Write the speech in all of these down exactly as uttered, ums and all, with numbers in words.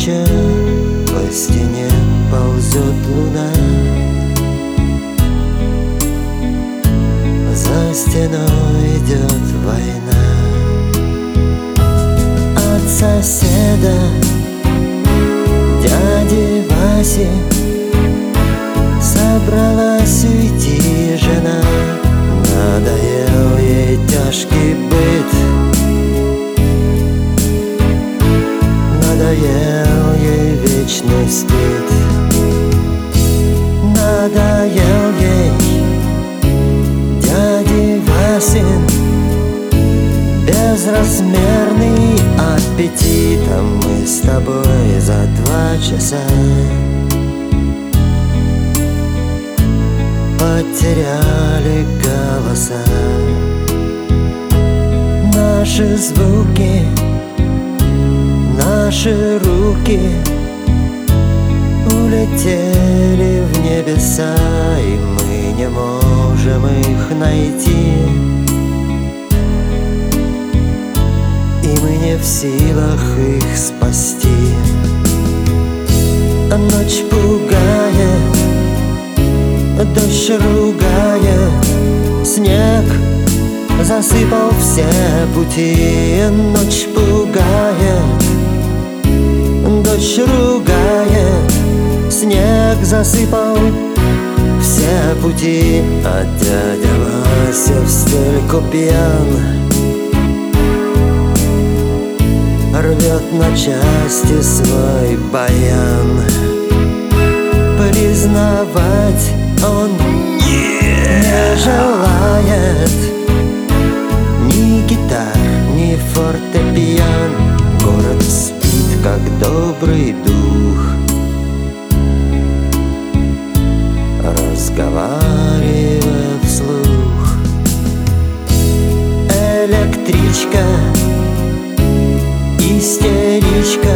ночи по стене ползет луна. За стеной идет война. От соседа, дяди Васи, собралась уйти жена. Надоел ей тяжкий быт, надоел ей вечный стыд. Надоел ей дяди Васин безразмерный аппетит. А мы с тобой за два часа потеряли голоса. Наши звуки, наши руки улетели в небеса, и мы не можем их найти. И мы не в силах их спасти. Ночь пугает, дождь ругает, снег засыпал все пути. Ночь пугает, дождь ругает, снег засыпал все пути. А дядя Вася в стельку пьян, рвет на части свой баян. Признавать он не желает ни гитар, ни фортепиан. Город спит, как добрый дух, разговаривая вслух. Электричка, истеричка,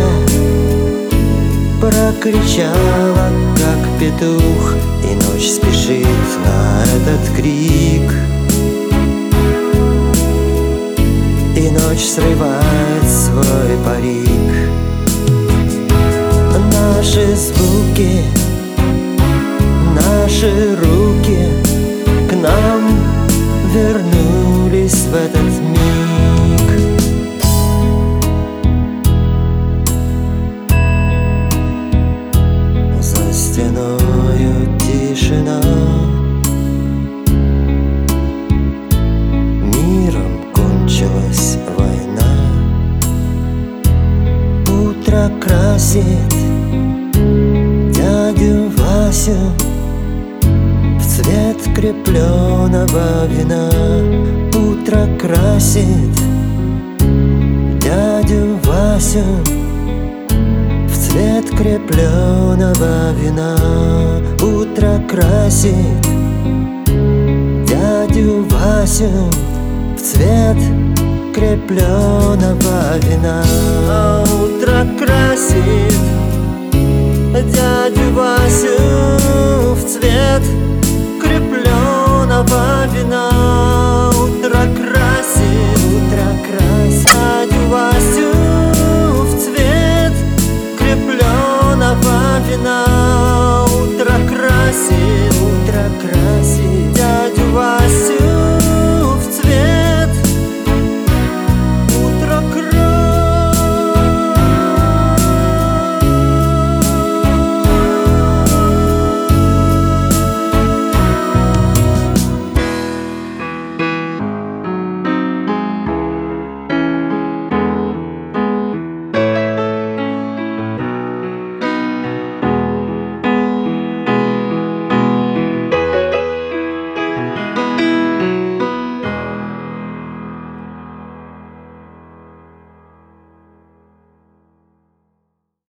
прокричала, как петух, и ночь спешит на этот крик. И ночь срывает свой парик. Наши звуки, наши руки к нам вернулись в этот миг. За стеною тишина, миром кончилась война. Утро красит дядю Васю в цвет крепленого вина. Утро красит дядю Васю в цвет крепленого вина. Утро красит дядю Васю в цвет крепленого вина. Утро красит дядю Васю в